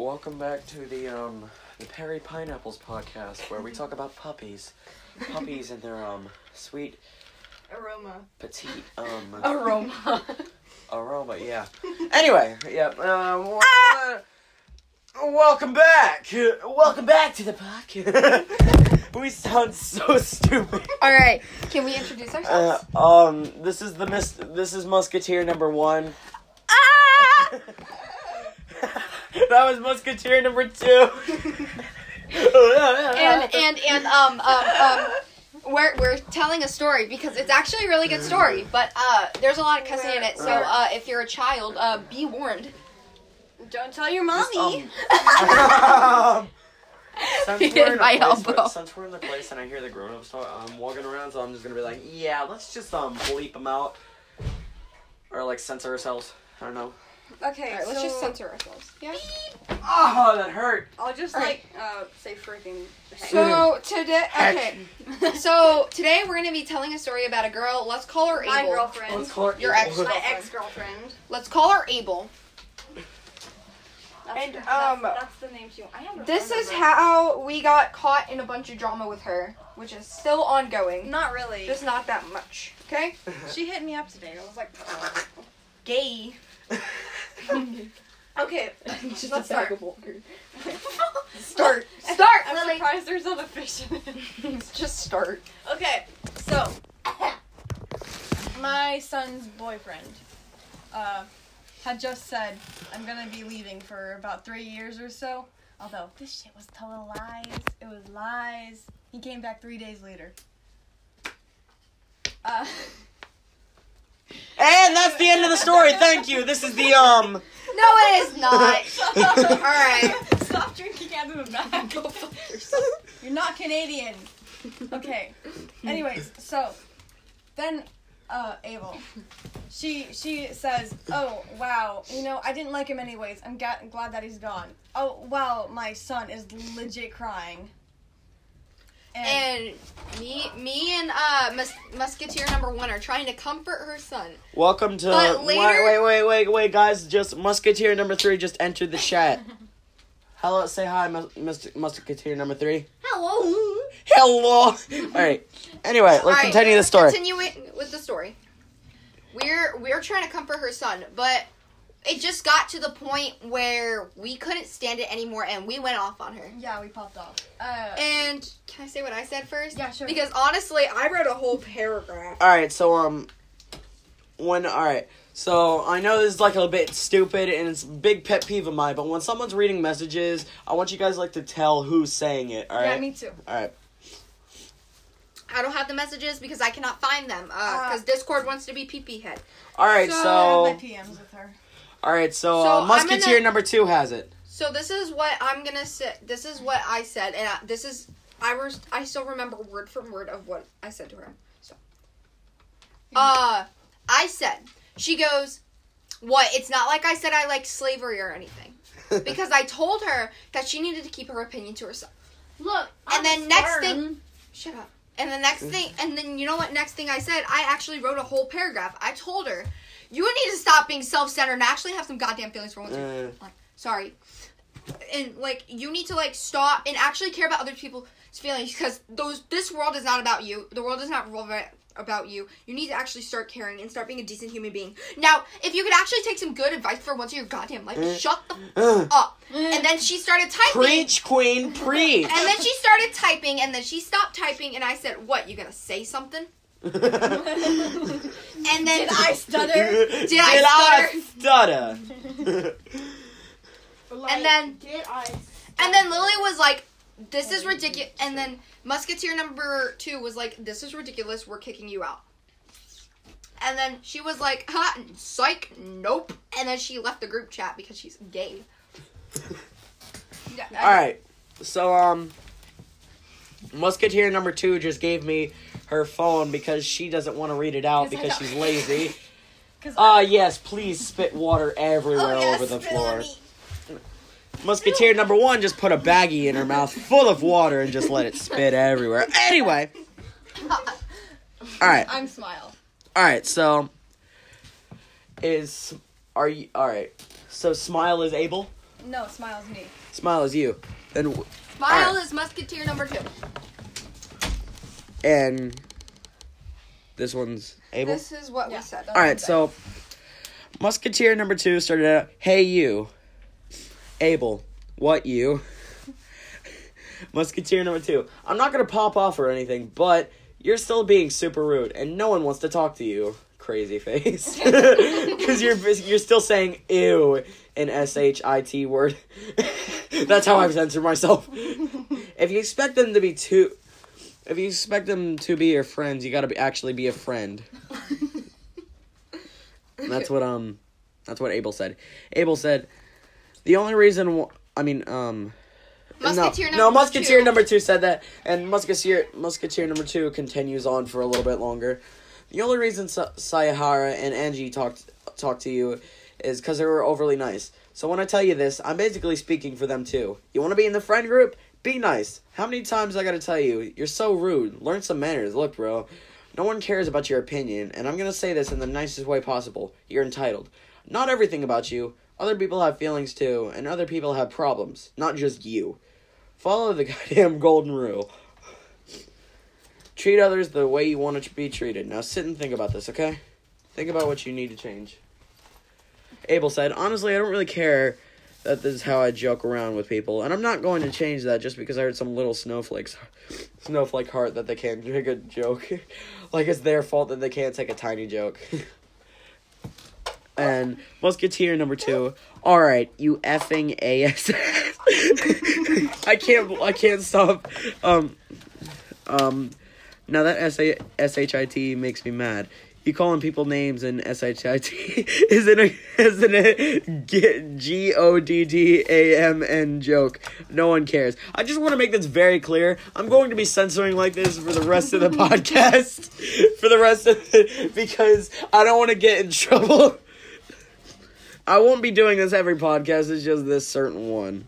Welcome back to the Perry Pineapples podcast, where we talk about puppies and their sweet aroma, petite aroma. Yeah. Anyway, yeah. Welcome back. Welcome back to the podcast. We sound so stupid. All right, can we introduce ourselves? This is Musketeer number 1. Ah! That was Musketeer number 2. We're telling a story because it's actually a really good story, but there's a lot of cussing in it. So if you're a child, be warned. Don't tell your mommy. Since we're in the place and I hear the grown-ups walking around, so I'm just gonna be like, yeah, let's just bleep them out or like censor ourselves. I don't know. Okay, let's just censor ourselves. Yeah. Oh, that hurt. I'll just say freaking. So today, so today we're gonna be telling a story about a girl. Let's call her Abel. My girlfriend. Let's call her Your Abel. My ex-girlfriend. Let's call her Abel. That's the name she. This is how we got caught in a bunch of drama with her, which is still ongoing. Not really. Just not that much. Okay. She hit me up today. I was like, Gay. okay. Let's start. Start, I'm Lily. Surprised there's not a fish in it. Just start. Okay, so my son's boyfriend had just said, I'm gonna be leaving for about 3 years or so. Although this shit was total lies. It was lies. He came back 3 days later. And that's the end of the story. Thank you. This is the No, it is not. Alright. Stop drinking out of the bag. You're not Canadian. Okay. Anyways, so then Abel, she says, oh wow, I didn't like him anyways. I'm glad that he's gone. Oh wow, my son is legit crying. And me and Musketeer number 1 are trying to comfort her son. Welcome to. But later, wait, guys! Just Musketeer number 3 just entered the chat. Hello, say hi, Musketeer number 3. Hello. All right. Anyway, let's continue the story. Continuing with the story. We're trying to comfort her son, but it just got to the point where we couldn't stand it anymore, and we went off on her. Yeah, we popped off. And can I say what I said first? Yeah, sure. Because honestly, I wrote a whole paragraph. All right, so so I know this is like a bit stupid and it's a big pet peeve of mine, but when someone's reading messages, I want you guys to tell who's saying it. All right. Yeah, me too. All right. I don't have the messages because I cannot find them. Because Discord wants to be pee-pee head. All right, I so. have my PMs with her. All right, so Musketeer number 2 has it. So this is what I'm gonna say. This is what I said, and I still remember word for word of what I said to her. So, I said, she goes, "What? It's not like I said I like slavery or anything, because I told her that she needed to keep her opinion to herself." Look, and then next thing, shut up. And the next thing, and then you know what? Next thing I said, I actually wrote a whole paragraph. I told her, you need to stop being self-centered and actually have some goddamn feelings for once. Sorry. And, you need to, stop and actually care about other people's feelings because this world is not about you. The world is not about you. You need to actually start caring and start being a decent human being. Now, if you could actually take some good advice for once in your goddamn life, shut the up. And then she started typing. Preach, queen, preach. And then she started typing, and then she stopped typing, and I said, what, you gonna say something? And then did I stutter? Did I stutter? And then Lily was like, this is ridiculous. And then Musketeer number 2 was like, this is ridiculous. We're kicking you out. And then she was like, psych, nope. And then she left the group chat because she's gay. All right. So, Musketeer number 2 just gave me her phone because she doesn't want to read it out because she's lazy. Yes, please spit water everywhere over the floor. Musketeer number 1 just put a baggie in her mouth full of water and just let it spit everywhere. Anyway. Alright. I'm Smile. Alright, so. Alright. So Smile is Abel? No, Smile's me. Smile is you. And Smile is Musketeer number 2. And this one's Abel? This is what we said. Alright, so Musketeer number 2 started out, hey you. Abel, what you? Musketeer number 2. I'm not going to pop off or anything, but you're still being super rude, and no one wants to talk to you, crazy face. Because you're still saying ew in SHIT word. That's how I've censored myself. If you expect them to be your friends, you gotta actually be a friend. That's what Abel said. Abel said, the only reason, Musketeer number 2 said that, and Musketeer number 2 continues on for a little bit longer. The only reason Sayahara and Angie talked to you is because they were overly nice. So when I tell you this, I'm basically speaking for them too. You want to be in the friend group? Be nice. How many times I gotta tell you? You're so rude. Learn some manners. Look, bro. No one cares about your opinion, and I'm gonna say this in the nicest way possible. You're entitled. Not everything about you. Other people have feelings too, and other people have problems. Not just you. Follow the goddamn golden rule. Treat others the way you want to be treated. Now sit and think about this, okay? Think about what you need to change. Abel said, honestly, I don't really care that this is how I joke around with people, and I'm not going to change that just because I heard some little snowflake heart that they can't take a joke. Like it's their fault that they can't take a tiny joke. And Musketeer number 2, alright, you effing ASS. I can't stop. Now that SHIT makes me mad. You calling people names in SHIT isn't a GODDAMN joke. No one cares. I just want to make this very clear. I'm going to be censoring like this for the rest of the podcast. Because I don't want to get in trouble. I won't be doing this every podcast. It's just this certain one.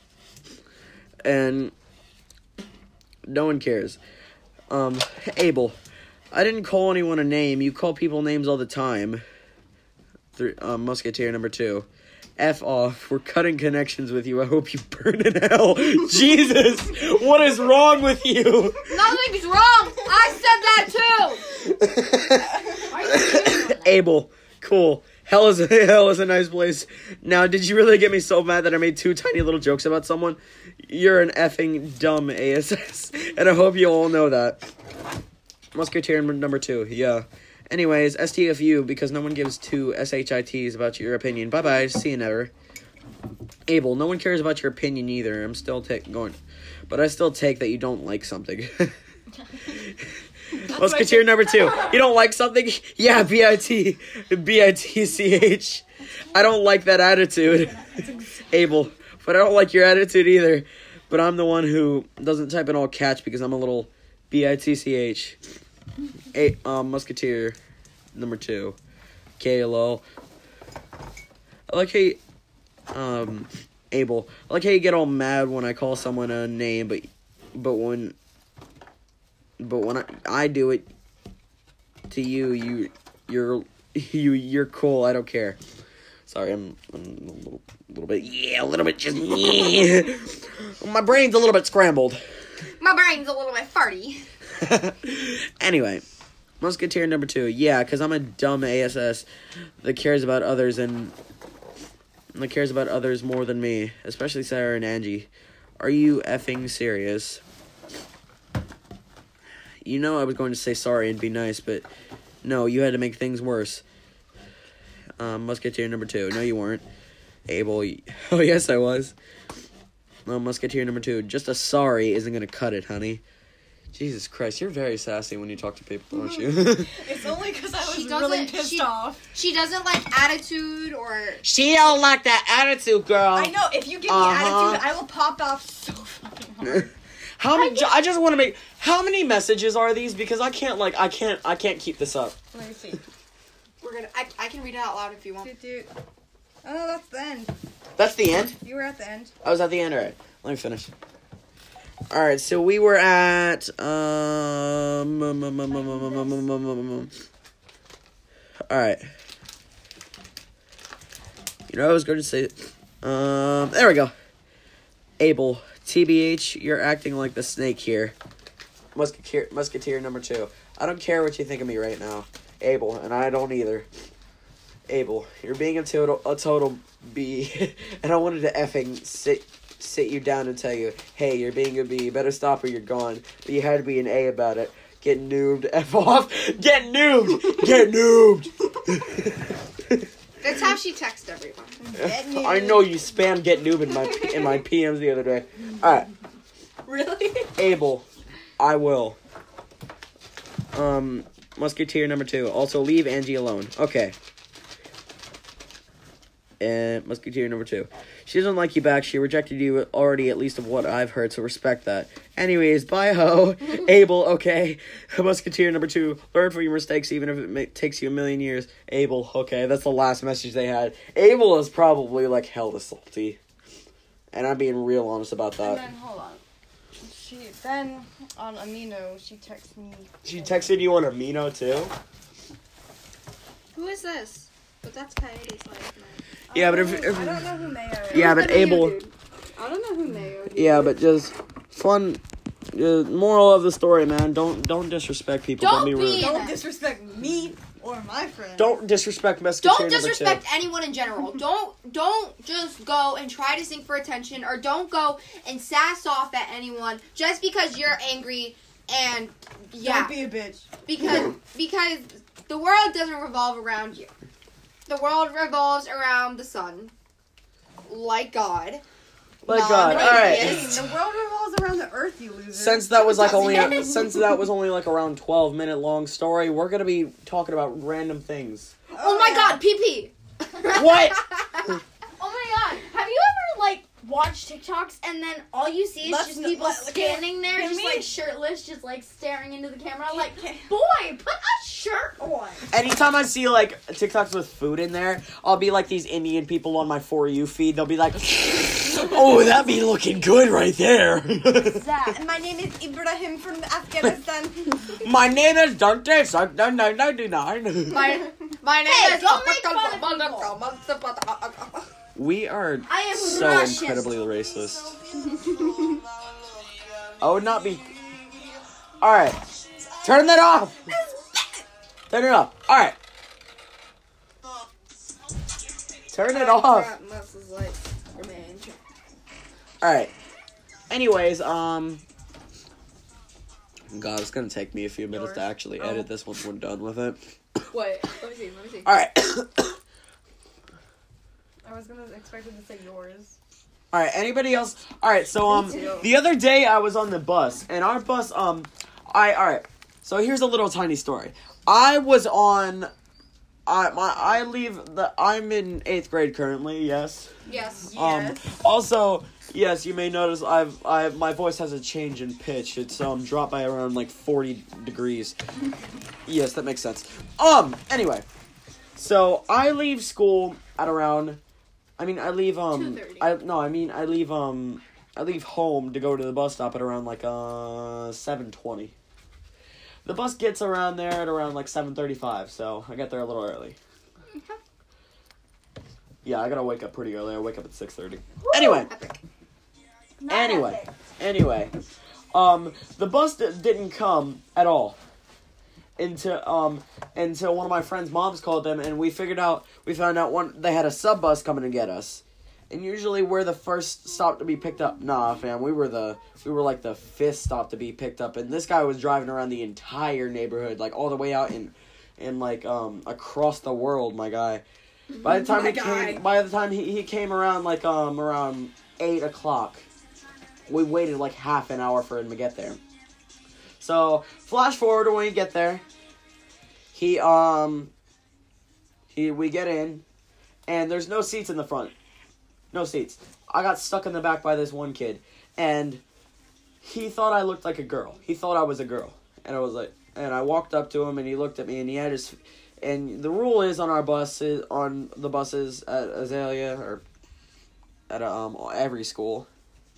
And no one cares. Abel, I didn't call anyone a name. You call people names all the time. Musketeer number 2. F off. We're cutting connections with you. I hope you burn in hell. Jesus, what is wrong with you? Nothing's wrong. I said that too. Abel, cool. Hell is a nice place. Now, did you really get me so mad that I made 2 tiny little jokes about someone? You're an effing dumb ASS, and I hope you all know that. Musketeer number 2, yeah. Anyways, STFU, because no one gives 2 SHITs about your opinion. Bye-bye, see you never. Abel, no one cares about your opinion either. I'm still going, but I still take that you don't like something. Musketeer number 2. You don't like something? Yeah, BITCH. I don't like that attitude. Abel, but I don't like your attitude either. But I'm the one who doesn't type in all caps because I'm a little BITCH. Musketeer number 2. KLOL. I like how you, Abel. I like how you get all mad when I call someone a name, but when I do it to you, you're cool. I don't care. Sorry, I'm a little bit just my brain's a little bit scrambled. My brain's a little bit farty. Anyway, Musketeer number 2. Yeah, because I'm a dumb ASS that cares about others more than me, especially Sarah and Angie. Are you effing serious? You know I was going to say sorry and be nice, but no, you had to make things worse. Musketeer number 2. No, you weren't. Abel. Oh, yes, I was. Musketeer number 2. Just a sorry isn't going to cut it, honey. Jesus Christ, you're very sassy when you talk to people, aren't you? It's only because I was really pissed off. She doesn't like attitude or... She don't like that attitude, girl. I know. If you give me attitude, I will pop off so fucking hard. I just want to make... How many messages are these? Because I can't keep this up. Let me see. I can read it out loud if you want. Oh, that's the end. That's the end? You were at the end. I was at the end, alright. Let me finish. Alright, so we were at... Alright. You know, I was going to say... There we go. Abel, TBH, you're acting like the snake here. Musketeer number 2. I don't care what you think of me right now, Abel, and I don't either. Abel, you're being a total B, and I wanted to effing sit you down and tell you, hey, you're being a B, you better stop or you're gone. But you had to be an A about it. Get noobed, F off, get noobed, get noobed. That's how she texts everyone. I know you spam get noob in my PMs the other day. Alright. Really? Abel, I will. Musketeer number 2. Also leave Angie alone. Okay. And Musketeer number 2. She doesn't like you back. She rejected you already, at least of what I've heard, so respect that. Anyways, bye ho. Abel, okay. Musketeer number 2. Learn from your mistakes even if it takes you a million years. Abel, okay. That's the last message they had. Abel is probably like hella salty. And I'm being real honest about that. And then, hold on. Then on Amino, she texted me. She texted you on Amino too? Who is this? But that's Coyote's life, man. Yeah, but I don't know who Mayo is. Yeah, but Abel. I don't know who Mayo is. Yeah, but just fun. Moral of the story, man. Don't disrespect people. Don't be rude. Don't disrespect me or my friends. Don't disrespect Musketeer Don't disrespect number 2. anyone in general. Don't just go and try to sing for attention, or don't go and sass off at anyone just because you're angry. And yeah, Don't be a bitch. Because the world doesn't revolve around you. The world revolves around the sun, like God. Like God. All right. The world revolves around the earth, you loser. Since that was only like around 12-minute long story, we're gonna be talking about random things. Oh my God, pee. What? Oh my God! Have you ever like watched TikToks and then all you see is just people standing there, just like shirtless, just like staring into the camera? Like, boy, put a shirt on. Anytime I see like TikToks with food in there, I'll be like these Indian people on my For You feed. They'll be like, "Oh, that be looking good right there." And my name is Ibrahim from Afghanistan. My name is Dante 9999. My name is. Don't make fun of people. We are I am so Russian. incredibly racist. I would not be. Alright. Turn that off! Turn it off. Alright. Turn it off. Alright. Anyways, God, it's gonna take me a few minutes to actually edit this once we're done with it. What? Let me see. Alright. I was gonna expect it to say yours. Alright, anybody else? Alright, so, the other day I was on the bus, and our bus, alright, so here's a little tiny story. I was on, I'm in 8th grade currently, yes? Yes. Also, yes, you may notice my voice has a change in pitch. It's, dropped by around, like, 40 degrees. Yes, that makes sense. Anyway, so I leave school at around, I leave 2:30. I leave home to go to the bus stop at around like 7:20. The bus gets around there at around like 7:35, so I get there a little early. Yeah, I gotta wake up pretty early. I wake up at 6:30. Anyway, the bus didn't come at all until one of my friend's moms called them, and we found out they had a sub bus coming to get us. And usually we're the first stop to be picked up. Nah, fam, we were like the 5th stop to be picked up, and this guy was driving around the entire neighborhood, like all the way out in like across the world, my guy. By the time he came around like around 8 o'clock, we waited like half an hour for him to get there. So flash forward to when we get there. We get in, and there's no seats in the front. No seats. I got stuck in the back by this one kid, and he thought I looked like a girl. He thought I was a girl, and I walked up to him, and he looked at me, and he had his. And the rule is on the buses at Azalea or at every school.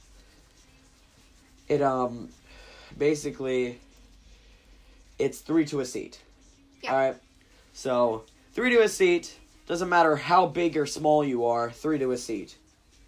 It basically it's 3 to a seat. Yeah. All right. So 3 to a seat. Doesn't matter how big or small you are. 3 to a seat.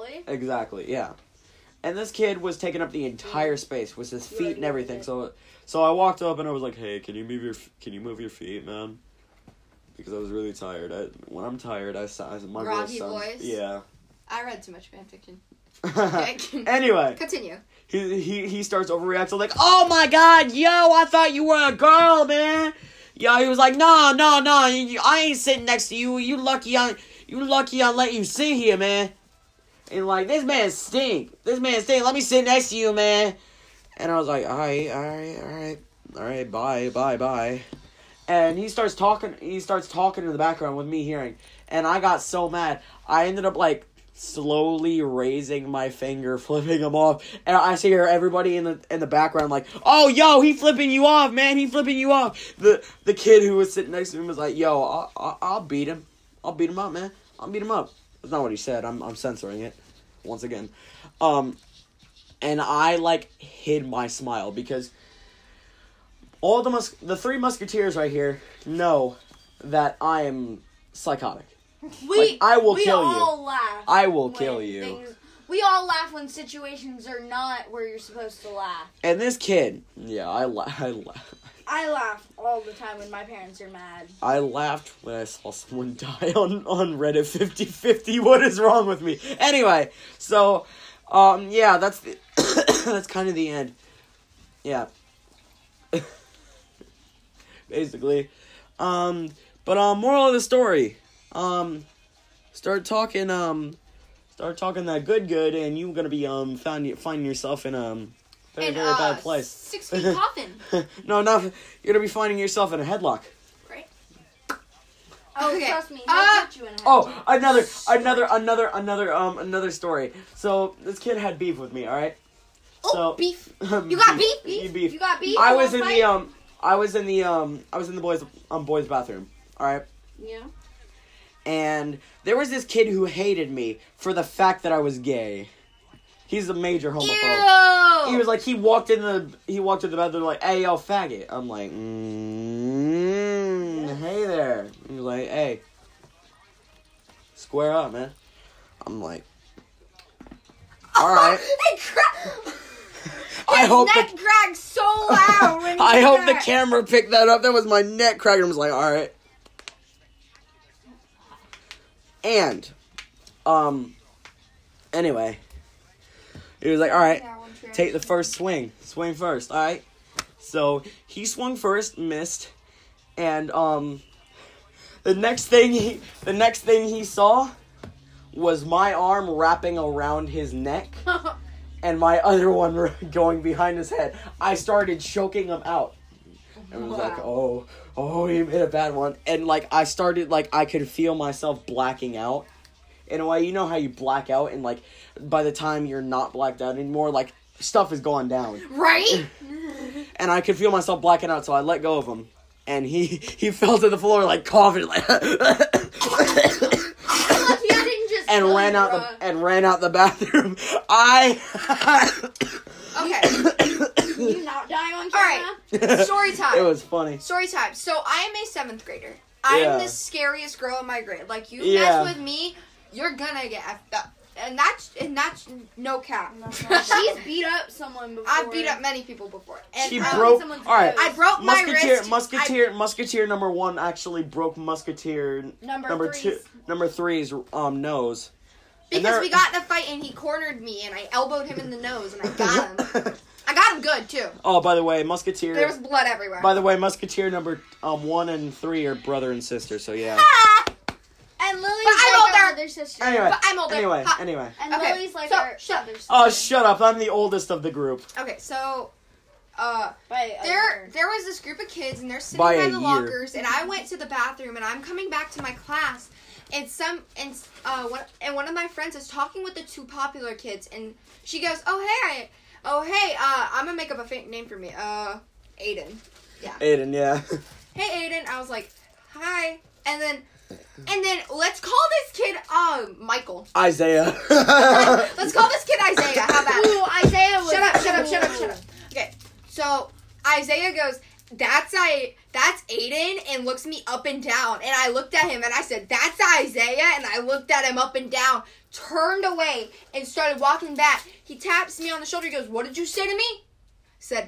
Really? Exactly, yeah. And this kid was taking up the entire space with his feet and everything. So I walked up and I was like, "Hey, can you move your feet, man?" Because I was really tired. When I'm tired, my groggy voice. Yeah. I read too much fanfiction. Okay. Anyway, continue. He starts overreacting like, "Oh my god, yo, I thought you were a girl, man." Yo, he was like, "No, I ain't sitting next to you. You lucky I let you sit here, man." And like, this man stink. Let me sit next to you, man. And I was like, all right, bye. And he starts talking in the background with me hearing. And I got so mad. I ended up like slowly raising my finger, flipping him off. And I see everybody in the background like, "Oh, yo, he flipping you off, man. He flipping you off." The kid who was sitting next to him was like, "Yo, I'll beat him. I'll beat him up, man. I'll beat him up." That's not what he said. I'm censoring it once again. And I like hid my smile because all the three musketeers right here know that I am psychotic. I will kill you. We all laugh. I will kill you. We all laugh when situations are not where you're supposed to laugh. And this kid, yeah, I laugh. I laugh all the time when my parents are mad. I laughed when I saw someone die on Reddit 50/50. What is wrong with me? Anyway, so, yeah, that's that's kind of the end. Yeah. Basically. But, moral of the story. Start talking that good, and you're gonna be, finding yourself in, very bad place. 6 feet coffin. No, you're gonna be finding yourself in a headlock. Right. Okay. Trust me, he'll put you in a headlock. Another story. So this kid had beef with me. All right. Oh, beef. You got beef? Beef. You got beef? I was in the boys' bathroom. All right. Yeah. And there was this kid who hated me for the fact that I was gay. He's a major homophobe. Ew. He was like, he walked in the bathroom like, "Hey, yo, faggot." I'm like, hey there. He was like, "Hey, square up, man." I'm like, all right. I hope neck cracked so loud. When I hope the camera picked that up. That was my neck cracking. I was like, all right. And, anyway, he was like, all right, take the first swing. Swing first, all right? So he swung first, missed, and, the next thing he saw was my arm wrapping around his neck and my other one going behind his head. I started choking him out. And it was like, oh, he made a bad one. And, like, I could feel myself blacking out. In a way, you know how you black out and, like, by the time you're not blacked out anymore, like, stuff is going down. Right? And I could feel myself blacking out, so I let go of him. And he fell to the floor, like, coughing, like... and ran out the bathroom. Okay. You not die on camera? Alright. Story time. It was funny. Story time. So I am a 7th grader. I'm the scariest girl in my grade. Like, you mess with me, you're gonna get effed up. And that's no cap. She's beat up someone before. I've beat up many people before. And she broke. Alright. I broke my wrist. Musketeer number 1 actually broke Musketeer number 3's nose. Because we got in a fight and he cornered me and I elbowed him in the nose and I got him. I got him good too. Oh, by the way, Musketeer. There was blood everywhere. By the way, Musketeer number 1 and 3 are brother and sister. So yeah. And Lily's our other sister. Anyway, but I'm older. Anyway. And Lily's like our other sister. Oh, shut up! I'm the oldest of the group. Okay, so there was this group of kids and they're sitting by the lockers and I went to the bathroom and I'm coming back to my class and one of my friends is talking with the 2 popular kids and she goes, "Oh hey, I'm gonna make up a fake name for me. Aiden." Yeah. Aiden, yeah. Hey Aiden. I was like, "Hi." And then let's call this kid Michael. Isaiah. Let's call this kid Isaiah. How about Ooh, Isaiah was Shut up. Okay. So Isaiah goes, that's Aiden, and looks me up and down. And I looked at him and I said, that's Isaiah. And I looked at him up and down, turned away, and started walking back. He taps me on the shoulder. He goes, what did you say to me? I said,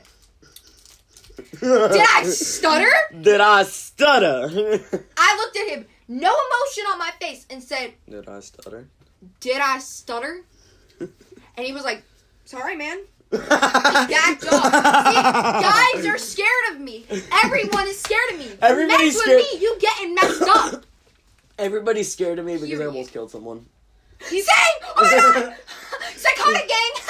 did I stutter? Did I stutter? I looked at him, no emotion on my face, and said, did I stutter? Did I stutter? And he was like, sorry, man. He backed off. See, guys are scared of me. Everyone is scared of me. Everybody's Mess scared. with me, you getting messed up. Everybody's scared of me because I Period. almost killed someone. He's saying, oh my god, psychotic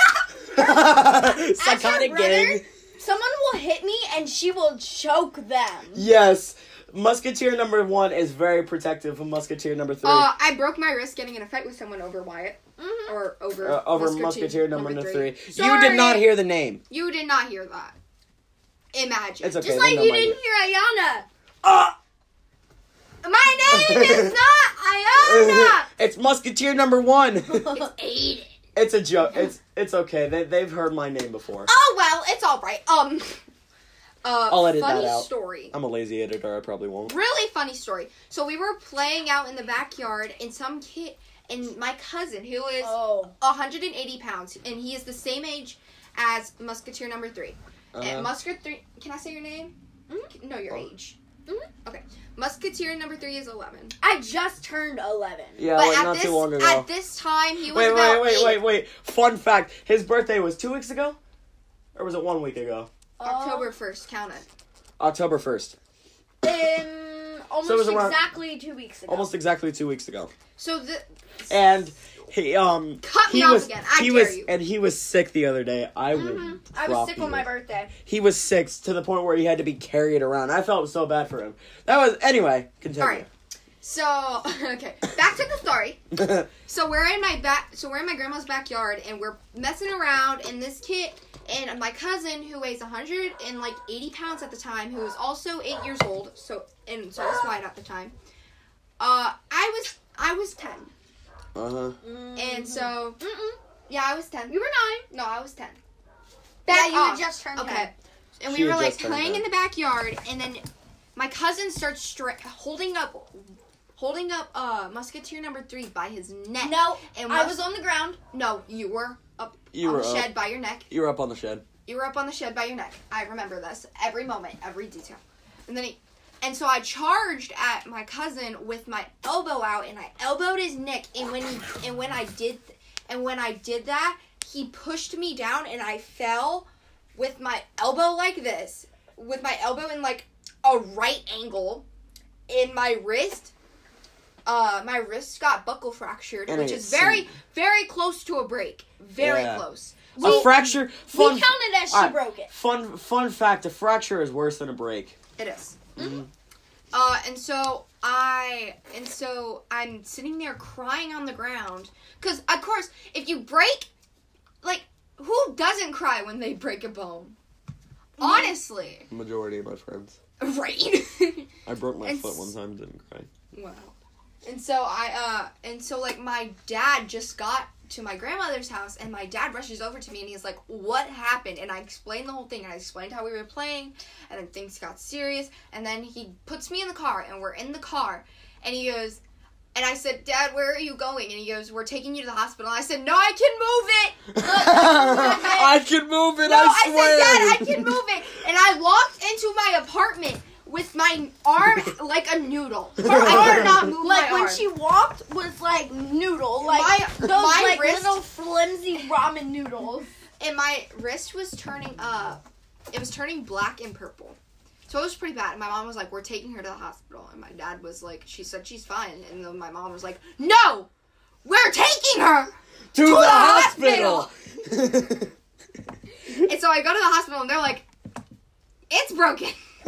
gang. Psychotic gang. Someone will hit me and she will choke them. Yes. Musketeer number 1 is very protective of Musketeer number 3. I broke my wrist getting in a fight with someone over Wyatt. Mm-hmm. Or over Musketeer number 3. Sorry. You did not hear the name. You did not hear that. Imagine. It's okay. Just like you didn't hear Ayana. My name is not Ayana. It's Musketeer number 1. It's Aiden. It's a joke. It's okay. They've heard my name before. Oh well, it's all right. I'll edit funny that out. Story. I'm a lazy editor. I probably won't. Really funny story. So we were playing out in the backyard, and some kid, and my cousin, who is 180 pounds, and he is the same age as Musketeer number 3. And Musketeer 3. Can I say your name? Mm-hmm. No, your age. Mm-hmm. Okay. Musketeer number 3 is 11. I just turned 11. Yeah, but like at not this, too long ago. At this time, he was Wait. Fun fact. His birthday was 2 weeks ago? Or was it 1 week ago? October 1st. Count it. October 1st. Almost exactly 2 weeks ago. Almost exactly 2 weeks ago. So And he cut me off again. I dare you. And he was sick the other day. I was sick on my birthday. He was sick to the point where he had to be carried around. I felt so bad for him. Anyway, continue. All right. So, okay, back to the story. So we're in my grandma's backyard, and we're messing around, and this kid and my cousin, who weighs 180 pounds at the time, who was also 8 years old, so was Wyatt at the time. I was 10. And so, yeah, I was 10. You were 9. No, I was 10. Yeah, you had just turned 10. Okay. And we were like playing in the backyard, and then my cousin starts holding up Musketeer number 3 by his neck. No, and I was on the ground. No, you were up on the shed by your neck. You were up on the shed. You were up on the shed by your neck. I remember this. Every moment, every detail. And so I charged at my cousin with my elbow out, and I elbowed his neck. And when I did that, he pushed me down, and I fell with my elbow like this, with my elbow in like a right angle, in my wrist. My wrist got buckle fractured, which is very, very close to a break. Very close. A fracture. We counted as she broke it. Fun fact: a fracture is worse than a break. It is. Mm-hmm. And so I'm sitting there crying on the ground because, of course, if you break, like, who doesn't cry when they break a bone? Honestly. Majority of my friends. Right. I broke my foot one time, didn't cry. Wow. And so like my dad just got to my grandmother's house, and my dad rushes over to me, and he's like, what happened? And I explained the whole thing, and I explained how we were playing, and then things got serious, and then he puts me in the car, and we're in the car, and he goes, and I said, Dad, where are you going? And he goes, we're taking you to the hospital. And I said, no, I can move it. I can move it, no, I swear. I said, Dad, I can move it. And I walked into my apartment with my arm like a noodle. I could not move like my when arm. she walked was like noodle, like those like wrist, little flimsy ramen noodles. And my wrist was turning it was turning black and purple. So it was pretty bad. And my mom was like, we're taking her to the hospital. And my dad was like, she said she's fine. And then my mom was like, no, we're taking her to the hospital. And so I go to the hospital, and they're like, it's broken.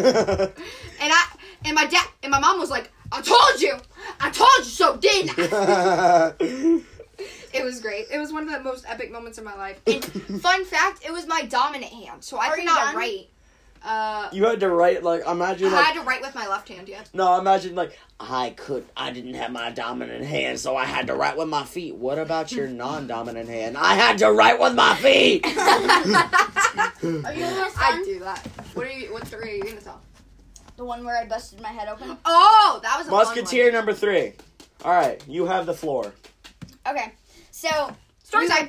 and my mom was like, I told you so, didn't I? It was great. It was one of the most epic moments of my life. And fun fact, it was my dominant hand, so I could not write. You had to write, like, imagine, I had to write with my left hand, yeah. No, imagine, like, I didn't have my dominant hand, so I had to write with my feet. What about your non-dominant hand? I had to write with my feet! Are you almost done? I do that. What story are you going to tell? The one where I busted my head open. Oh, that was a Musketeer number 3. All right, you have the floor. Okay, so story time.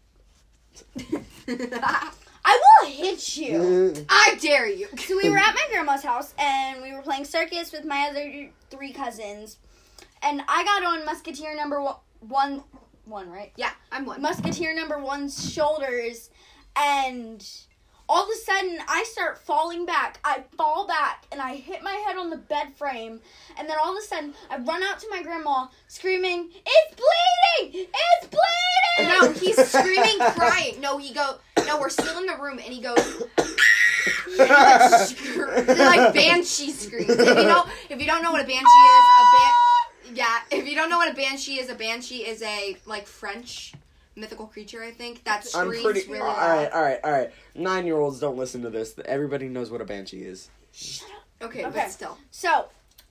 I will hit you. I dare you. So we were at my grandma's house, and we were playing circus with my other 3 cousins. And I got on Musketeer number one, right? Yeah, I'm 1. Musketeer number 1's shoulders, and all of a sudden, I start falling back. I fall back, and I hit my head on the bed frame. And then all of a sudden, I run out to my grandma, screaming, "It's bleeding! It's bleeding!" No, he's screaming, crying. No, we're still in the room, and he goes, like banshee screams. If you don't know what a banshee is, if you don't know what a banshee is a, like, French mythical creature, I think, that screams really loud. All right. 9-year-olds don't listen to this. Everybody knows what a banshee is. Shut up. Okay, but still. So,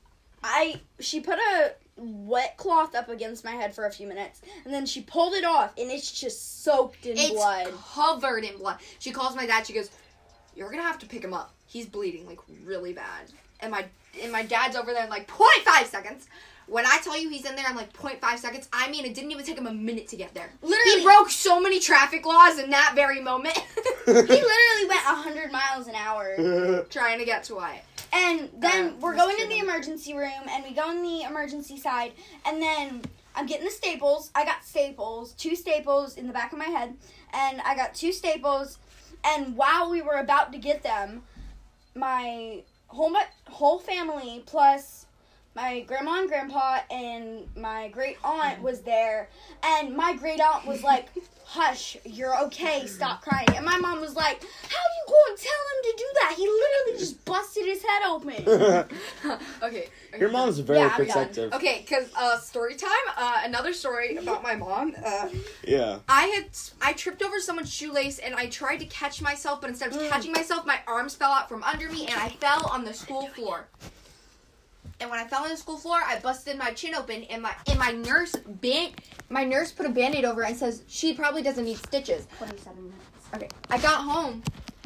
she put a wet cloth up against my head for a few minutes, and then she pulled it off, and it's just soaked in blood. It's covered in blood. She calls my dad, she goes, "You're gonna have to pick him up. He's bleeding, like, really bad." And my dad's over there in, like, 0.5 seconds. When I tell you he's in there in, like, 0.5 seconds, I mean, it didn't even take him a minute to get there. Literally. He broke so many traffic laws in that very moment. He literally went 100 miles an hour. Trying to get to Wyatt. And then we're going to the emergency room, and we go in the emergency side, and then I'm getting the staples. I got staples, 2 staples in the back of my head, and I got 2 staples, and while we were about to get them, my whole family, plus my grandma and grandpa and my great aunt was there, and my great aunt was like, "Hush, you're okay, stop crying." And my mom was like, "How you going to tell him to do that? He literally just busted his head open." Okay. Your mom's very protective. Okay, because story time. Another story about my mom. Yeah. I tripped over someone's shoelace, and I tried to catch myself, but instead of catching myself, my arms fell out from under me, and I fell on the school floor. And when I fell on the school floor, I busted my chin open, and my nurse put a Band-Aid over it and says she probably doesn't need stitches. 27 minutes. Okay. I got home,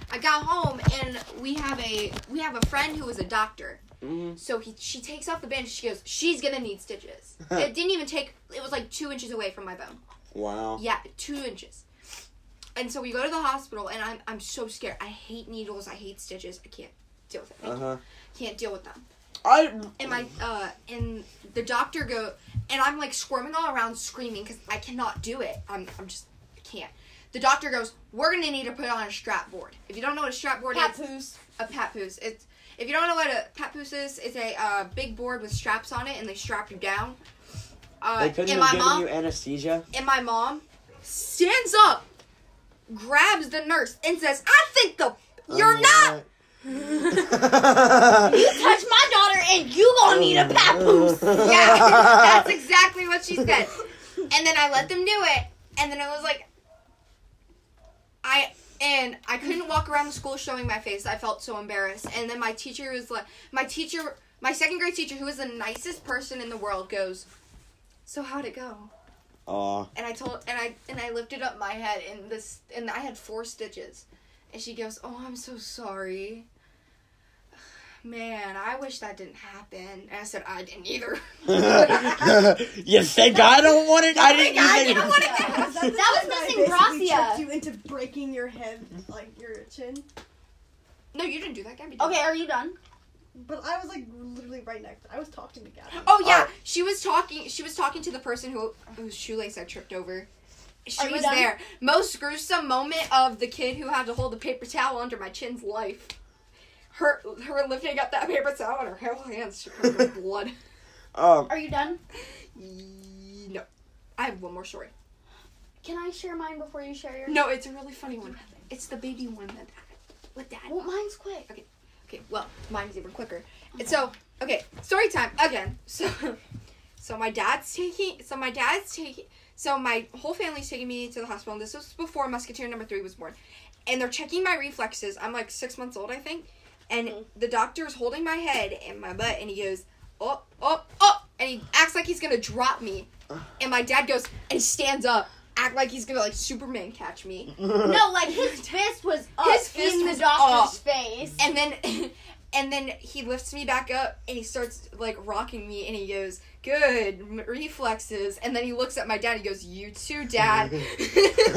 and we have a friend who is a doctor. Mm-hmm. So she takes off the bandage. She goes, "She's gonna need stitches." It didn't even take. It was like 2 inches away from my bone. Wow. Yeah, 2 inches. And so we go to the hospital, and I'm so scared. I hate needles. I hate stitches. I can't deal with it. Can't deal with them. And the doctor and I'm like squirming all around, screaming because I cannot do it. I can't. The doctor goes, "We're gonna need to put on a strap board." If you don't know what a strap board is, a papoose. If you don't know what a papoose is, it's a big board with straps on it, and they strap you down. They couldn't have given you anesthesia. And my mom stands up, grabs the nurse, and says, "I think you're not." You touch my daughter and you gonna need a papoose. Yeah, that's exactly what she said. And then I let them do it, and then I was like, I couldn't walk around the school showing my face. I felt so embarrassed. And then my teacher was like, my 2nd grade teacher, who was the nicest person in the world, goes, "So how'd it go?" And I lifted up my head, and I had 4 stitches. And she goes, "Oh, I'm so sorry. Man, I wish that didn't happen." And I said, "I didn't either." You think I don't want it? I didn't either. That was missing Gracia. Tricked you into breaking your head, like your chin. No, you didn't do that, Gabby. Okay, are you done? But I was like literally right next. I was talking to Gabby. Oh yeah, she was talking to the person whose shoelace I tripped over. She was there. Most gruesome moment of the kid who had to hold the paper towel under my chin's life. Her lifting up that paper towel and her whole hands covered with blood. Are you done? No. I have one more story. Can I share mine before you share yours? No, it's a really funny one. It's the baby one with Dad. Well, mine's quick. Okay, well, mine's even quicker. And so, okay, story time again. So my whole family's taking me to the hospital, and this was before Musketeer number 3 was born. And they're checking my reflexes. I'm like 6 months old, I think. And the doctor's holding my head and my butt, and he goes, "Oh, oh, oh," and he acts like he's gonna drop me. And my dad goes, and he stands up, act like he's gonna, like, Superman catch me. No, like, his fist was up in the doctor's face. And then, And then he lifts me back up, and he starts, like, rocking me, and he goes, good, reflexes. And then he looks at my dad, and he goes, you too, Dad. It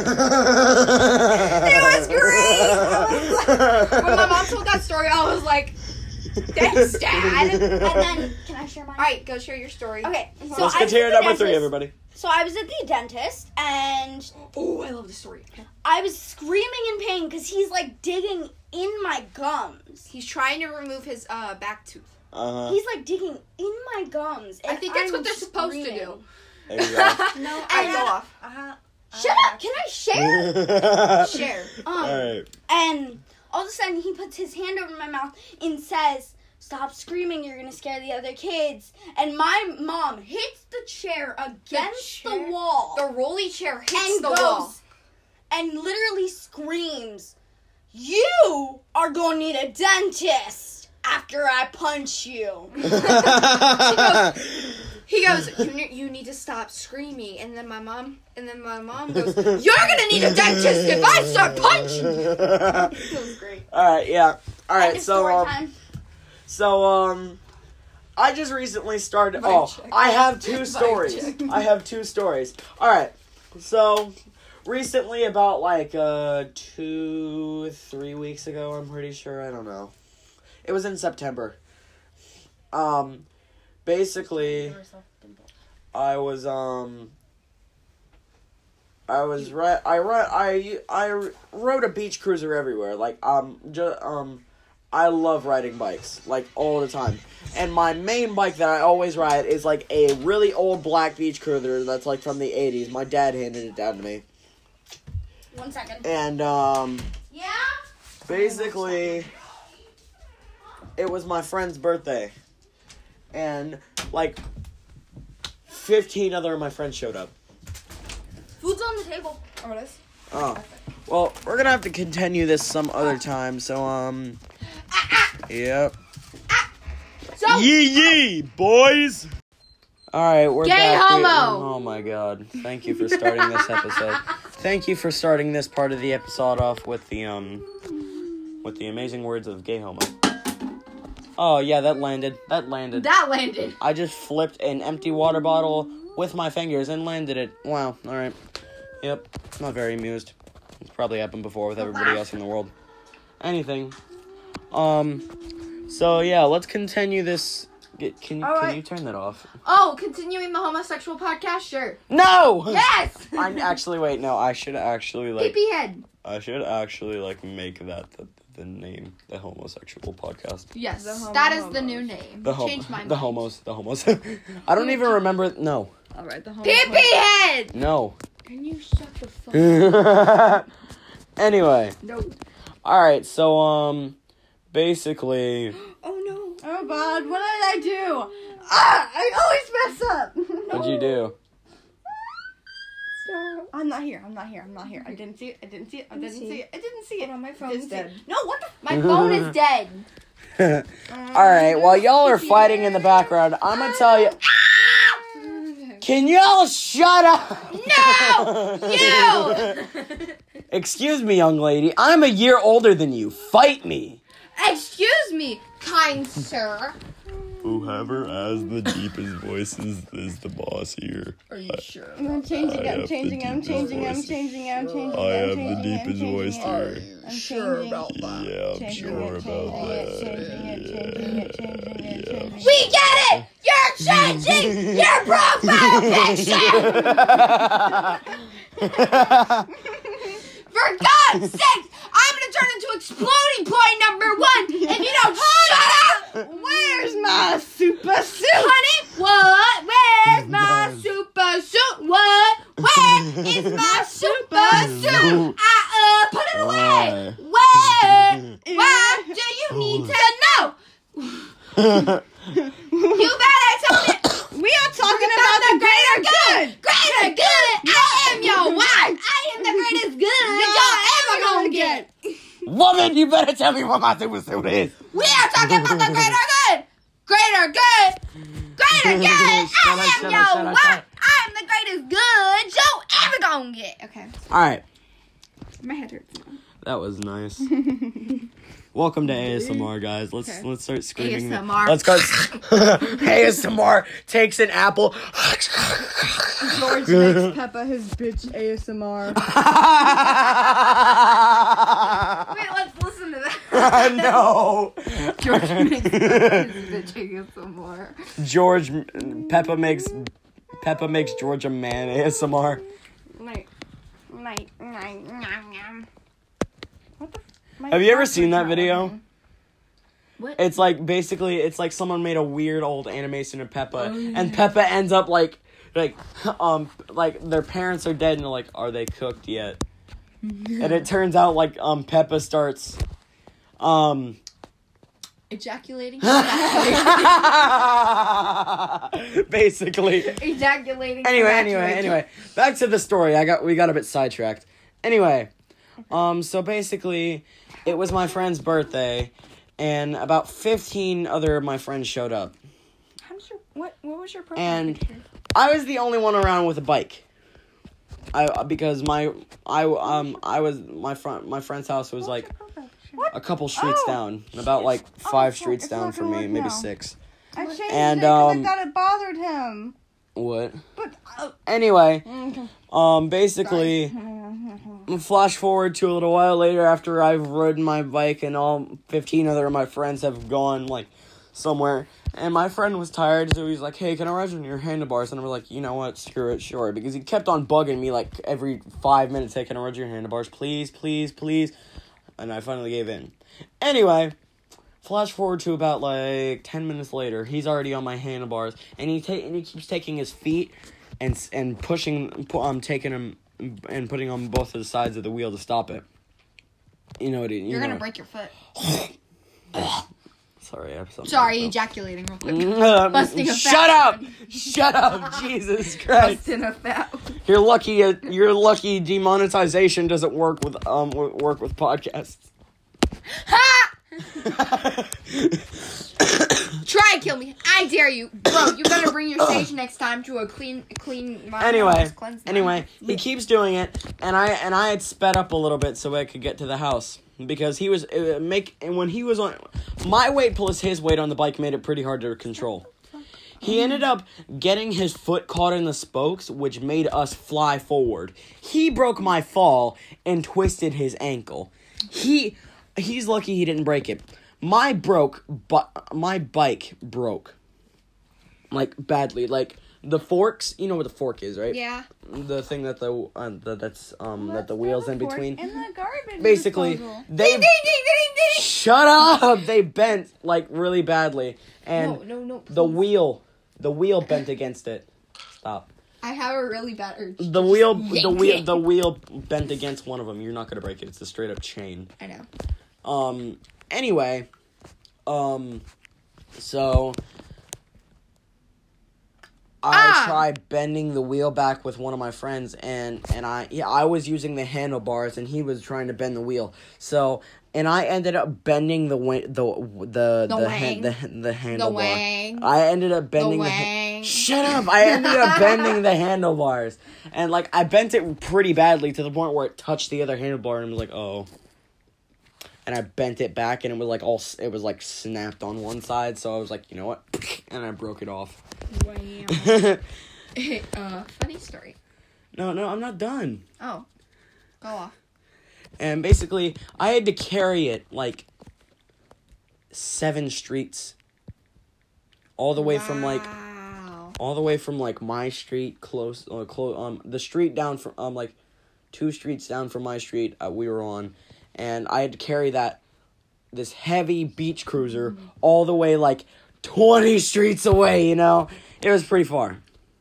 was great! When my mom told that story, I was like, thanks, Dad. And then, can I share mine? Alright, go share your story. Okay, So let's continue number 3, everybody. So I was at the dentist, and... Oh, I love this story. I was screaming in pain because he's, like, digging in my gums. He's trying to remove his back tooth. He's, like, digging in my gums. I think that's what they're supposed to do. There you go. No, I go off. Shut up! Can I share? Share. Alright. And all of a sudden, he puts his hand over my mouth and says, stop screaming, you're gonna scare the other kids. And my mom hits the chair against the wall. The rolly chair hits and the goes, wall. And literally screams, you are going to need a dentist after I punch you. He goes, you need to stop screaming. And then my mom goes, you're gonna need a dentist if I start punching you. It was great. Alright, yeah. Alright, Story time. So, I just recently started... I have 2 stories. I have 2 stories. Alright, so, recently, about, like, 2-3 weeks ago, I'm pretty sure, I don't know. It was in September. Basically, I rode a beach cruiser everywhere. Like, I love riding bikes, like, all the time. And my main bike that I always ride is, like, a really old black beach cruiser that's, like, from the 80s. My dad handed it down to me. 1 second. And, Yeah? basically, it was my friend's birthday. And, like, 15 other of my friends showed up. Food's on the table. Oh, it is? Oh. Well, we're gonna have to continue this some other time, so, Yep. So, Yee, boys! Alright, we're Gay back. homo! Oh my god. Thank you for starting this episode. Thank you for starting this part of the episode off with the amazing words of gay homo. Oh, yeah, that landed. That landed. I just flipped an empty water bottle with my fingers and landed it. Wow, alright. Yep, not very amused. It's probably happened before with everybody else in the world. Anything. So, yeah, let's continue this. Can you turn that off? Oh, continuing the homosexual podcast? Sure. No! Yes! I should actually, like... Pee head. I should actually, like, make that the name, the homosexual podcast. Yes, that is the new name. Change my mind. The homos. I don't even remember. No. All right, the Pee head. No. Can you shut the fuck up? Anyway. No. All right. So basically. Oh no. Oh God, what did I do? I always mess up. What'd you do? I'm not here. I didn't see it. Oh, my phone's dead. No, what the? My phone is dead. Alright, while y'all are fighting in the background, I'm gonna tell you. Can y'all shut up? No! You! Excuse me, young lady. I'm a year older than you. Fight me. Excuse me, kind sir. Whoever has the deepest voices is the boss here. Are you sure? I'm changing it. I'm changing it. I have the deepest voice here. I'm sure about that. Yeah, I'm sure about that. We get it! You're changing your profile picture! For God's sake! I'm gonna turn into exploding point number 1 if you don't shut up! Where's my super suit? Honey, what? Where's my super suit? What? Where is my super suit? Put it away! Why do you need to know? You better tell me. We are talking about the greater good. Greater good! I am your wife! I am the greatest good you're ever gonna get! Woman, you better tell me what my super suit is. We are talking about the greater good! Greater good! Greater good! I am your wife! I am the greatest good you're ever gonna get! Okay. Alright. My head hurts now. That was nice. Welcome to ASMR, guys. Let's start screaming. ASMR. Let's go. ASMR takes an apple. George makes Peppa his bitch ASMR. Wait, let's listen to that. No. George makes his bitch ASMR. Peppa makes George a man ASMR. Have you ever seen that video? What? It's like basically it's like someone made a weird old animation of Peppa, and Peppa ends up like their parents are dead and they're like, are they cooked yet? And it turns out like Peppa starts Ejaculating. basically. Ejaculating. Anyway. Back to the story. We got a bit sidetracked. Anyway, so basically, it was my friend's birthday, and about 15 other of my friends showed up. What was your And I was the only one around with a bike. Because my friend's house was like a couple streets down, about like 5 streets down from me, maybe 6. I changed And it 'cause I thought it bothered him. What? But Anyway, basically, flash forward to a little while later after I've ridden my bike and all 15 other of my friends have gone like somewhere. And my friend was tired, so he's like, hey, can I ride on your handlebars? And I was like, you know what, screw it, sure. Because he kept on bugging me like every 5 minutes, hey, can I ride your handlebars? Please, please, please. And I finally gave in. Anyway, flash forward to about like 10 minutes later, he's already on my handlebars, and he keeps taking his feet and taking him and putting on both of the sides of the wheel to stop it. You know what? You're gonna break your foot. Sorry, I have something. Sorry, ejaculating real quick. Busting a fat Shut up! Jesus Christ! Busting a fat. You're lucky. Demonetization doesn't work with podcasts. Ha! Try and kill me. I dare you. Bro, you better bring your stage next time to a clean Anyway, he keeps doing it, and I had sped up a little bit so I could get to the house. Because he was when he was on my weight plus his weight on the bike made it pretty hard to control. He ended up getting his foot caught in the spokes, which made us fly forward. He broke my fall and twisted his ankle. He's lucky he didn't break it. My bike broke. Like badly, like the forks, you know what the fork is, right? Yeah. The thing that that the wheels in between. In the garbage Basically, disposal. they Ding, ding, ding, ding, ding. Shut up! They bent like really badly, and no. the wheel bent against it. Stop. I have a really bad urge. The wheel bent against one of them. You're not gonna break it. It's a straight up chain. I know. Anyway, so I tried bending the wheel back with one of my friends, and I was using the handlebars, and he was trying to bend the wheel. So, and I ended up bending the handlebar. I ended up bending Shut up! I ended up bending the handlebars, and like I bent it pretty badly to the point where it touched the other handlebar, and I was like, oh. And I bent it back, and it was like snapped on one side. So I was like, you know what? And I broke it off. Wow. Funny story. No, I'm not done. Oh, go off. And basically, I had to carry it like 7 streets, all the way from my street the street down from like 2 streets down from my street we were on. And I had to carry this heavy beach cruiser all the way like 20 streets away, you know? It was pretty far.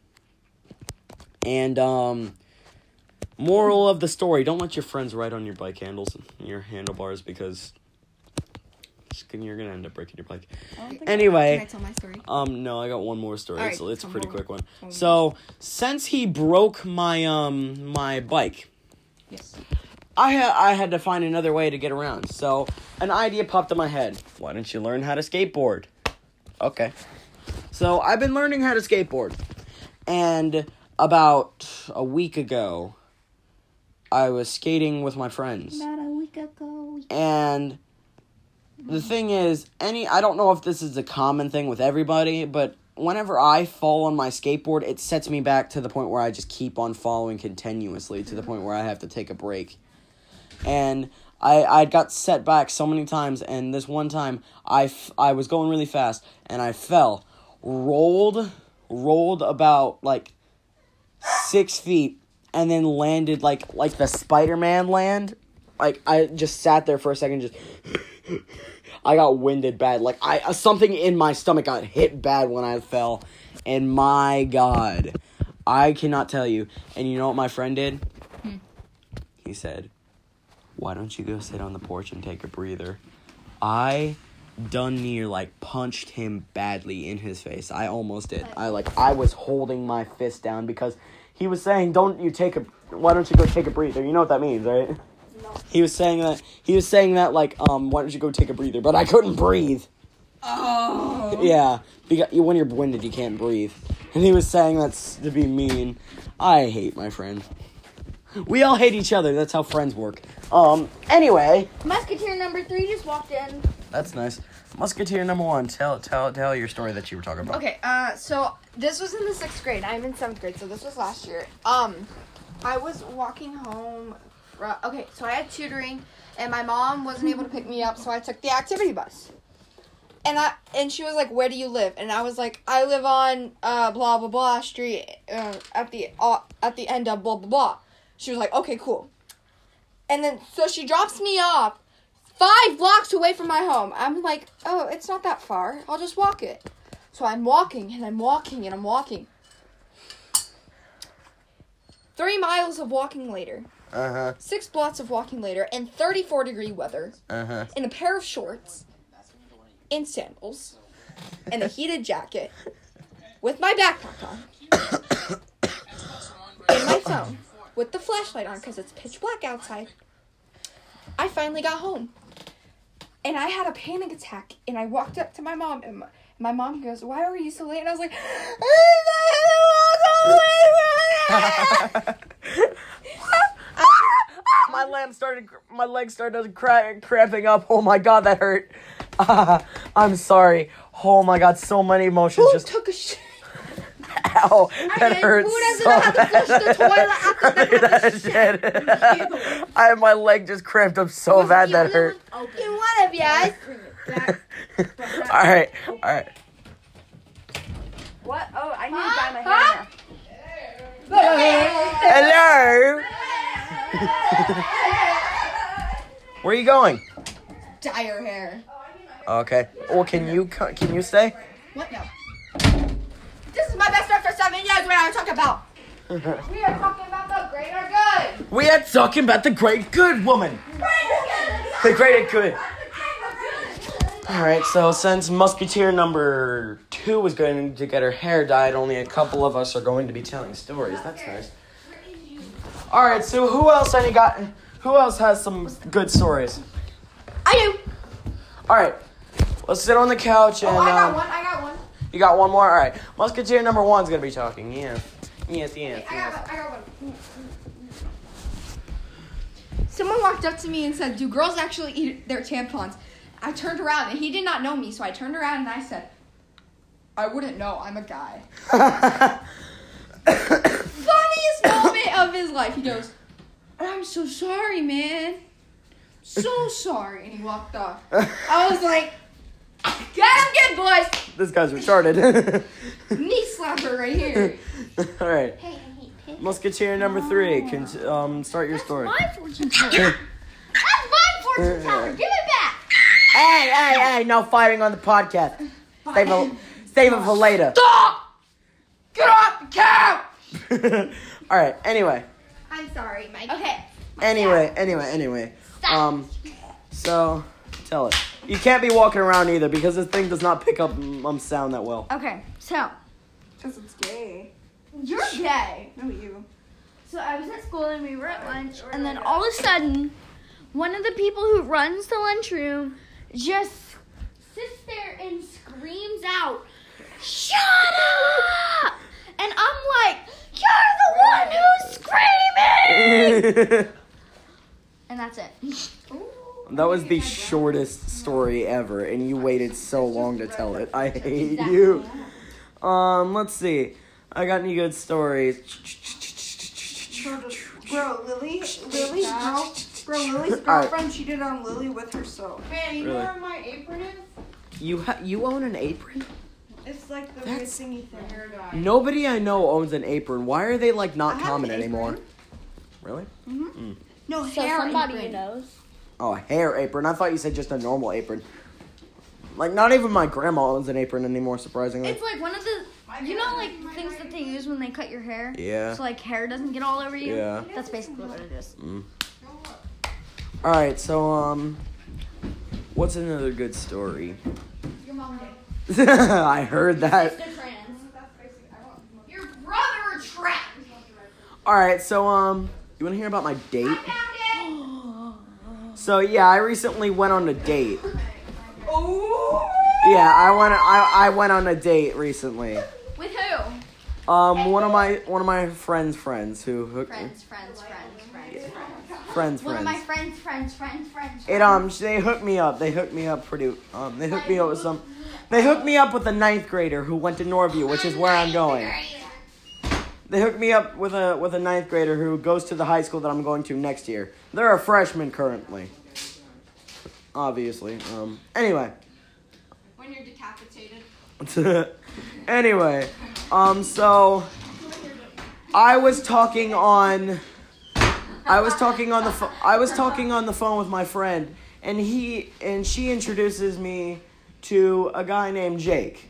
And, moral of the story, don't let your friends ride on your bike handles, your handlebars, because you're gonna end up breaking your bike. Anyway. Can I tell my story? No, I got one more story. Right, it's a pretty quick one. So, since he broke my, my bike. Yes. I had to find another way to get around. So, an idea popped in my head. Why don't you learn how to skateboard? Okay. So, I've been learning how to skateboard. And about a week ago, I was skating with my friends. About a week ago. And the thing is, I don't know if this is a common thing with everybody, but whenever I fall on my skateboard, it sets me back to the point where I just keep on falling continuously to the point where I have to take a break. And I got set back so many times, and this one time I was going really fast, and I fell, rolled about, 6 feet, and then landed like the Spider-Man land. I just sat there for a second, just... I got winded bad. Something in my stomach got hit bad when I fell. And my God, I cannot tell you. And you know what my friend did? He said, "Why don't you go sit on the porch and take a breather?" I done near punched him badly in his face. I almost did. I was holding my fist down because he was saying, why don't you go take a breather? You know what that means, right? No. He was saying that why don't you go take a breather? But I couldn't breathe. Oh. Yeah. Because when you're winded, you can't breathe. And he was saying that's to be mean. I hate my friend. We all hate each other. That's how friends work. Anyway. Musketeer number 3 just walked in. That's nice. Musketeer number 1. Tell your story that you were talking about. Okay, so this was in the 6th grade. I'm in 7th grade, so this was last year. I was walking home. Okay, so I had tutoring, and my mom wasn't able to pick me up, so I took the activity bus. And she was like, "Where do you live?" And I was like, "I live on blah blah blah street at the end of blah blah blah." She was like, "Okay, cool." And then so she drops me off 5 blocks away from my home. I'm like, "Oh, it's not that far. I'll just walk it." So I'm walking and I'm walking and I'm walking. 3 miles of walking later. 6 blocks of walking later, and 34-degree weather. In a pair of shorts, in sandals, and a heated jacket, with my backpack on, and my phone, with the flashlight on because it's pitch black outside. I finally got home, and I had a panic attack, and I walked up to my mom, and my mom goes, "Why were you so late?" And I was like, My legs started cramping up. Oh my God, that hurt. I'm sorry. Oh my God, so many emotions. Who took a shit? Ow, that hurts. Who doesn't know how to flush the toilet after that? My leg just cramped up so bad that hurt. Okay, one of you guys. All right. What? Oh, I need to dye my hair Hello. Where are you going? Dye your hair. Okay. Well, can you stay? What? No. This is my best friend for 7 years. What are we talking about? We are talking about the greater good. We are talking about the great good woman. The greater good. Alright, so since Musketeer number 2 was going to get her hair dyed, only a couple of us are going to be telling stories. That's nice. Alright, so who else has some good stories? I do. Alright, let's sit on the couch and... I got one. You got one more? Alright, Musketeer number 1's going to be talking. Yes. I got one. Someone walked up to me and said, "Do girls actually eat their tampons?" I turned around, and he did not know me, so I turned around and I said, "I wouldn't know, I'm a guy." Funniest moment of his life. He goes, "I'm so sorry, man. So sorry." And he walked off. I was like, "Get him, boys." This guy's retarded. Knee slapper right here. Alright. Musketeer number 3, can start your story. My fortune teller. That's my fortune teller. Give it back. Hey, no fighting on the podcast. Save it for later. Stop! Get off the couch! Alright, anyway. I'm sorry, Mike. Okay. Anyway. So, tell it. You can't be walking around either because this thing does not pick up sound that well. Okay, so. Because it's gay. You're gay. No, you. So I was at school and we were at lunch, and then all of a sudden, one of the people who runs the lunchroom just sits there and screams out, "Shut up!" And I'm like, "You're the one who's screaming!" And that's it. That was the shortest story ever, and you waited so long to tell it. I hate you. Let's see. I got any good stories. Bro, Lily's girlfriend cheated on Lily with her soap. Man, you know where my apron is? You own an apron? It's like the weird thingy thing. Nobody I know owns an apron. Why are they like not common anymore? Really? Mm-hmm. No, so hair somebody apron. knows. Oh, a hair apron. I thought you said just a normal apron. Like, not even my grandma owns an apron anymore, surprisingly. It's like one of the, you know, like things that they use when they cut your hair? Yeah. So, like, hair doesn't get all over you? Yeah. That's basically what it is. Alright, so, what's another good story? Your mom did. I heard that. Your brother trans. Alright, so, you want to hear about my date? So, yeah, I recently went on a date. Oh! Yeah, I went on a date recently. With who? One of my friends who hooked Friends. One of my friends. they hooked me up. They hooked me up pretty. They hooked me up with some. They hooked me up with a 9th grader who went to Norview, which is where I'm going. They hooked me up with a 9th grader who goes to the high school that I'm going to next year. They're a freshman currently. Obviously. Anyway. When you're decapitated. Anyway. So I was talking on the phone with my friend, and she introduces me to a guy named Jake.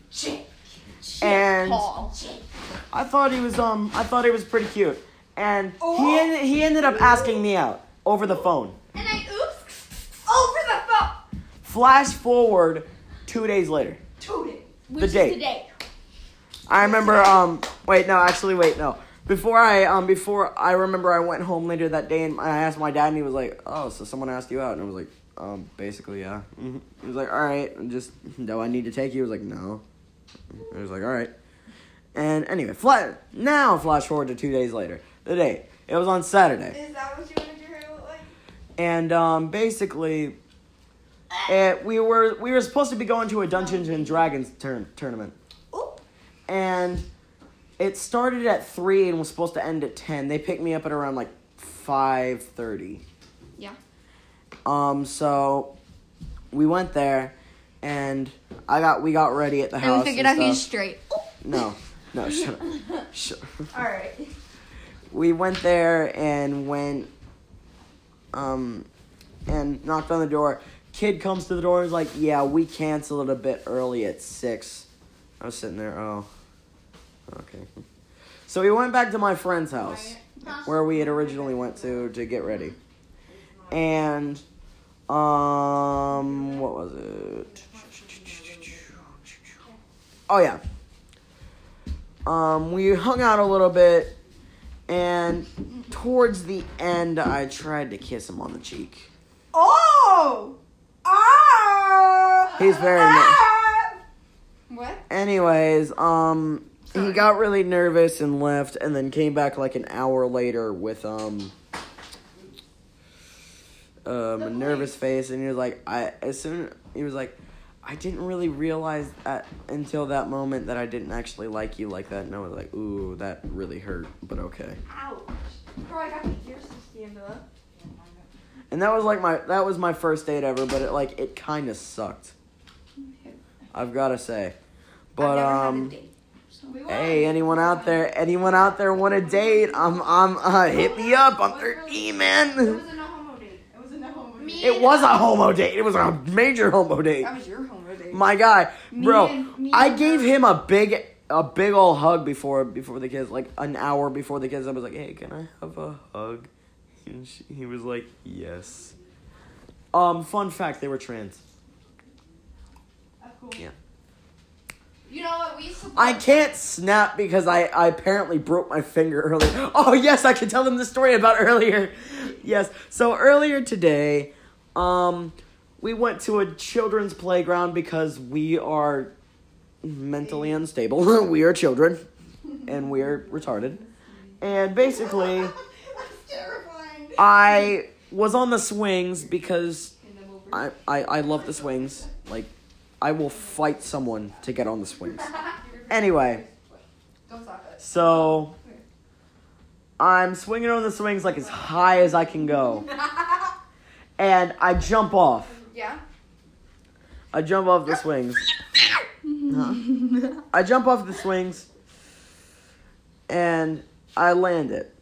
And I thought he was pretty cute. And he ended up asking me out over the phone. And I over the phone. Flash forward 2 days later. 2 days. The date. I remember wait, no. Before I remember I went home later that day and I asked my dad and he was like, "Oh, so someone asked you out?" And I was like, basically, yeah. Mm-hmm. He was like, "All right, do I need to take you?" I was like, "No." I was like, "All right." And anyway, flash forward to 2 days later. The date. It was on Saturday. Is that what you wanted your hair to look like? And basically we were supposed to be going to a Dungeons and Dragons tournament. Ooh. And it started at 3 and was supposed to end at 10. They picked me up at around like 5:30. Yeah. So we went there and we got ready at the house. And we figured out he's straight. No, shut up. All right. We went there and and knocked on the door. Kid comes to the door and is like, "Yeah, we canceled it a bit early at 6. I was sitting there, oh, okay. So we went back to my friend's house, where we had originally went to get ready. And, what was it? Oh, yeah. We hung out a little bit, and towards the end, I tried to kiss him on the cheek. Oh! Ah! He's very What? Anyways, he got really nervous and left, and then came back like an hour later with a nervous face, and he was like, I didn't really realize that until that moment that I didn't actually like you like that, and I was like, ooh, that really hurt, but okay. Ouch. Bro, I got the ears to stand up. And that was my first date ever, but it kind of sucked. I've got to say. But I've never had a date, so. Hey, anyone out there want a date? Hit me up. I'm 13, man. It was a no homo date. It was a homo date. It was a major homo date. That was your homo date. My guy, bro. I and gave him a big old hug before the kids, like an hour before the kids. I was like, "Hey, can I have a hug?" And he was like, "Yes." Fun fact, they were trans. That's cool. Yeah. You know what? I can't snap because I apparently broke my finger earlier. Oh, yes, I can tell them the story about earlier. Yes. So earlier today, we went to a children's playground because we are mentally unstable. We are children, and we are retarded. And basically, That's terrifying. was on the swings because I love the swings. Like, I will fight someone to get on the swings. Anyway, so I'm swinging on the swings like as high as I can go. And I jump off. Yeah? I jump off the swings. I jump off the swings. And I land it.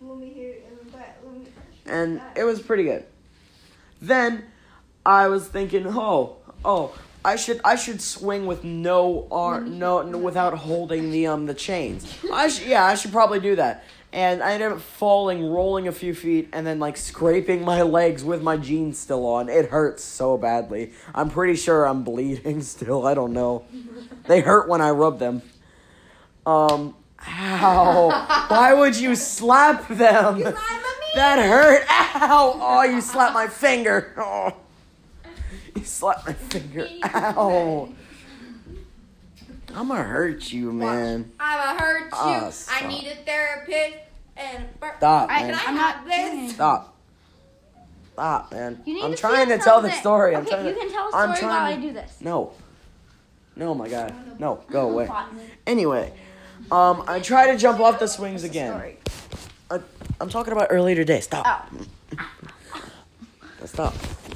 And it was pretty good. Then I was thinking, I should swing with without holding the chains. I should probably do that. And I ended up rolling a few feet, and then like scraping my legs with my jeans still on. It hurts so badly. I'm pretty sure I'm bleeding still. I don't know. They hurt when I rub them. Ow! Why would you slap them? That hurt. Ow! Oh, you slapped my finger. Oh. You slapped my finger. Ow. I'm gonna hurt you, man. I'm gonna hurt you. I need a therapist. Stop, man. I'm not this. Stop, man. I'm trying to tell the story. Okay, you can tell a story while I do this. No, my God. No, go away. Anyway, I try to jump off the swings again. I'm talking about earlier today. Stop. Oh. Stop.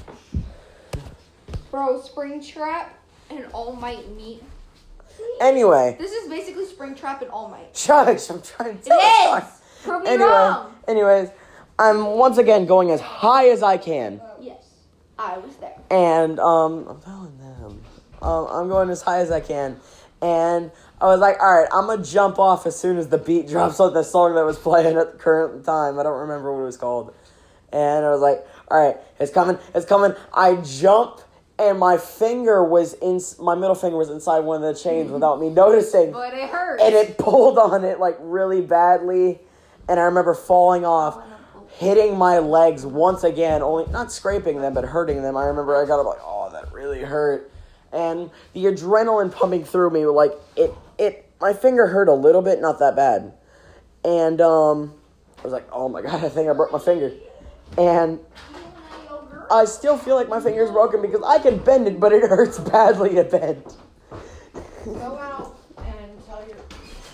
Bro, Springtrap and All Might meet. Anyway. This is basically Springtrap and All Might. Shush, I'm trying to tell It is! Prove me wrong. Anyways, I'm once again going as high as I can. Yes, I was there. And, I'm telling them. I'm going as high as I can. And I was like, alright, I'm gonna jump off as soon as the beat drops on the song that was playing at the current time. I don't remember what it was called. And I was like, alright, it's coming. I jump, and my middle finger was inside one of the chains without me noticing. But it hurt. And it pulled on it, like, really badly. And I remember falling off, hitting my legs once again, only not scraping them, but hurting them. I remember I got up like, oh, that really hurt. And the adrenaline pumping through me, like, my finger hurt a little bit, not that bad. And, I was like, oh my God, I think I broke my finger. And I still feel like my finger's broken because I can bend it, but it hurts badly to bend. Go out and tell your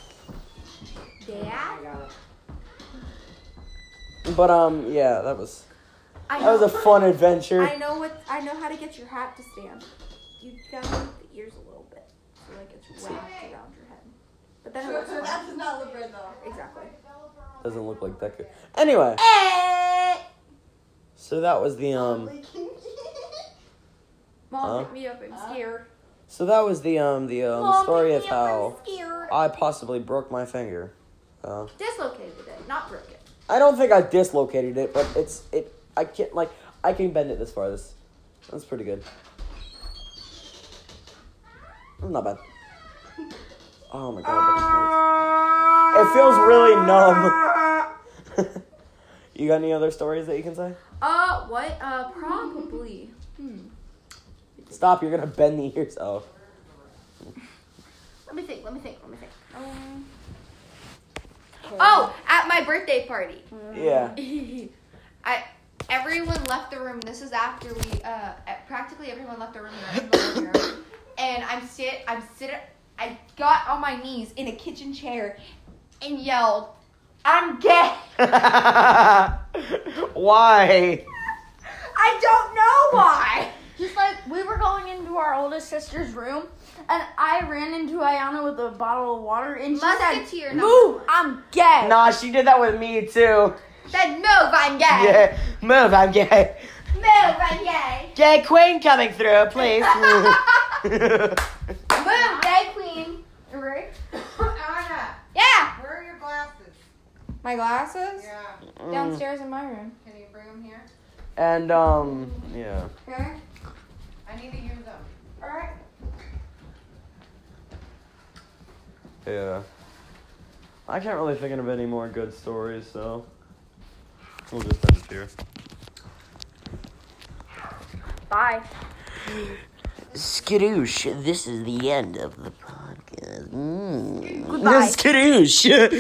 dad. But, yeah, that was a fun adventure. I know how to get your hat to stand. You gotta move the ears a little bit, so like it's wrapped around your head. But then so that does not look right though. Exactly. Doesn't look like that good. Anyway. So that was the Mom, pick me up. I'm scared. So that was the story of how I possibly broke my finger. Dislocated it, not broke it. I don't think I dislocated it, but I can bend it this far. That's pretty good. Not bad. Oh my God. It feels really numb. You got any other stories that you can say? What? Probably. Stop, you're gonna bend the ears off. Let me think. Oh, at my birthday party. Yeah. Everyone left the room. This is after we, practically everyone left the room in the living room. And I got on my knees in a kitchen chair and yelled, "I'm gay." Why? I don't know why. Just like we were going into our oldest sister's room, and I ran into Ayana with a bottle of water, and she said, "Move, I'm gay." Nah, she did that with me too. Said, "Move, I'm gay." Yeah, move, I'm gay. Move, I'm gay. Gay queen coming through, please. Move, gay queen. Right? Anna. Yeah. Where are your glasses? My glasses? Yeah. Downstairs in my room. Can you bring them here? And, yeah. Okay. I need to use them. Alright. Yeah. I can't really think of any more good stories, so we'll just end it here. Bye. Skadoosh, this is the end of the podcast. Goodbye. Skadoosh.